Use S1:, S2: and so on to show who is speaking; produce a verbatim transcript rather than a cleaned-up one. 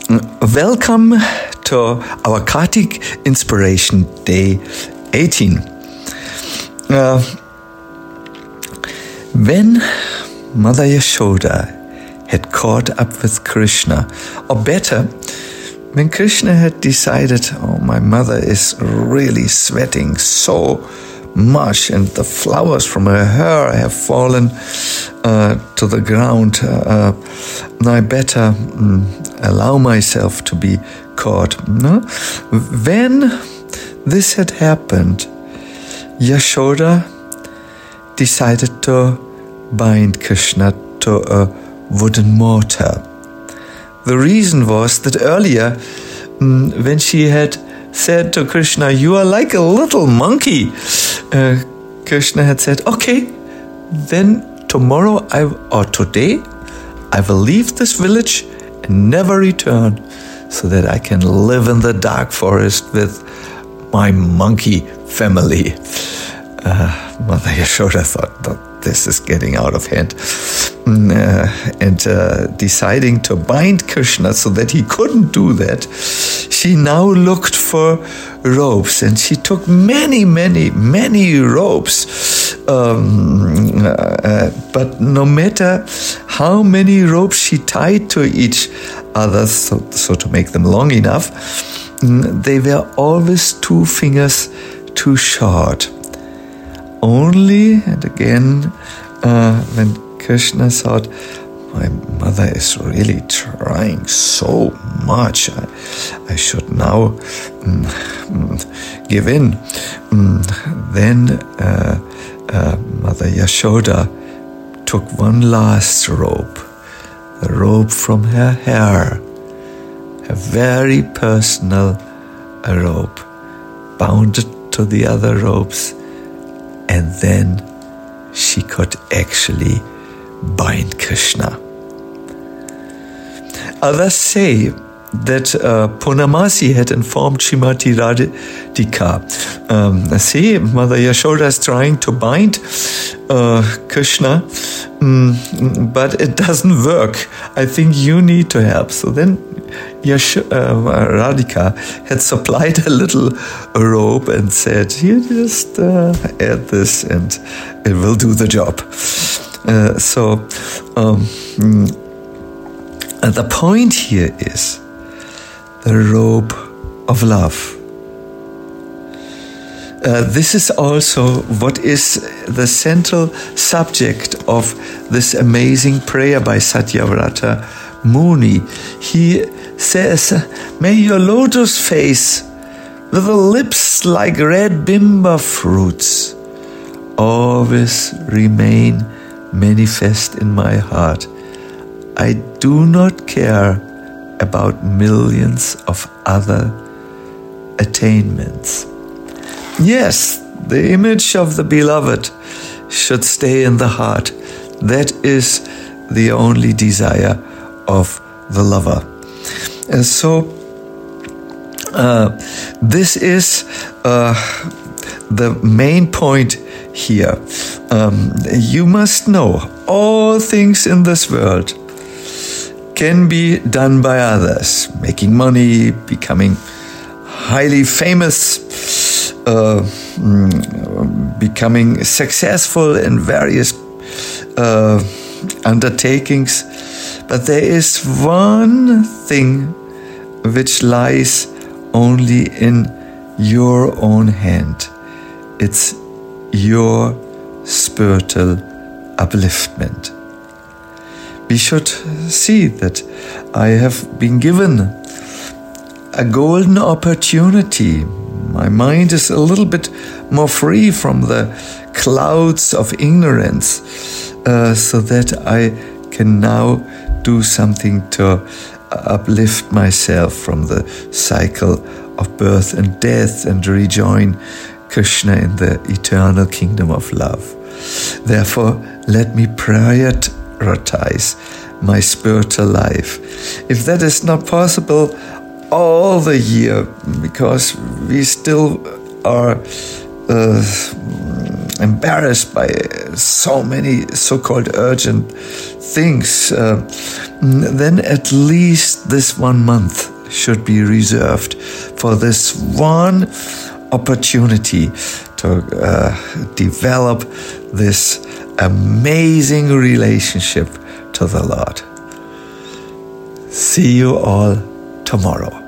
S1: Welcome to our Kartik Inspiration Day eighteen. Uh, when Mother Yashoda had caught up with Krishna, or better, when Krishna had decided, oh, my mother is really sweating so much and the flowers from her hair have fallen uh, to the ground, uh, I better um, allow myself to be caught. No? When this had happened, Yashoda decided to bind Krishna to a wooden mortar. The reason was that earlier, um, when she had said to Krishna, "You are like a little monkey," uh, Krishna had said, "Okay, then tomorrow I, or today I will leave this village and never return, so that I can live in the dark forest with my monkey family." Uh, Mother Yashoda thought that this is getting out of hand, uh, and uh, deciding to bind Krishna so that he couldn't do that, she now looked for ropes, and she took many, many, many ropes. Um, uh, but no matter how many ropes she tied to each other, so, so to make them long enough, they were always two fingers too short. Only, and again, uh, when Krishna thought, my mother is really trying so much, I, I should now um, give in. Um, then uh, uh, Mother Yashoda took one last rope, the rope from her hair, a very personal rope, bound it to the other ropes, and then she could actually bind Krishna. Others say that uh, Purnamasi had informed Srimati Radhika. Um, see, Mother Yashoda is trying to bind uh, Krishna, um, but it doesn't work. I think you need to help. So then Yash- uh, Radhika had supplied a little rope and said, "Here, just uh, add this and it will do the job." Uh, so um, the point here is the rope of love. Uh, this is also what is the central subject of this amazing prayer by Satyavrata Muni. He says, "May your lotus face, with the lips like red bimba fruits, always remain manifest in my heart. I do not care about millions of other attainments." Yes, the image of the beloved should stay in the heart. That is the only desire of the lover. And so, uh, this is uh, the main point here. Um, you must know all things in this world can be done by others, making money, becoming highly famous, uh, becoming successful in various uh, undertakings. But there is one thing which lies only in your own hand. It's your spiritual upliftment. We should see that I have been given a golden opportunity. My mind is a little bit more free from the clouds of ignorance, uh, so that I can now do something to uplift myself from the cycle of birth and death and rejoin Krishna in the eternal kingdom of love. Therefore, let me prioritize my spiritual life. If that is not possible all the year, because we still are uh, embarrassed by so many so-called urgent things, uh, then at least this one month should be reserved for this one opportunity to uh, develop this amazing relationship to the Lord. See you all tomorrow.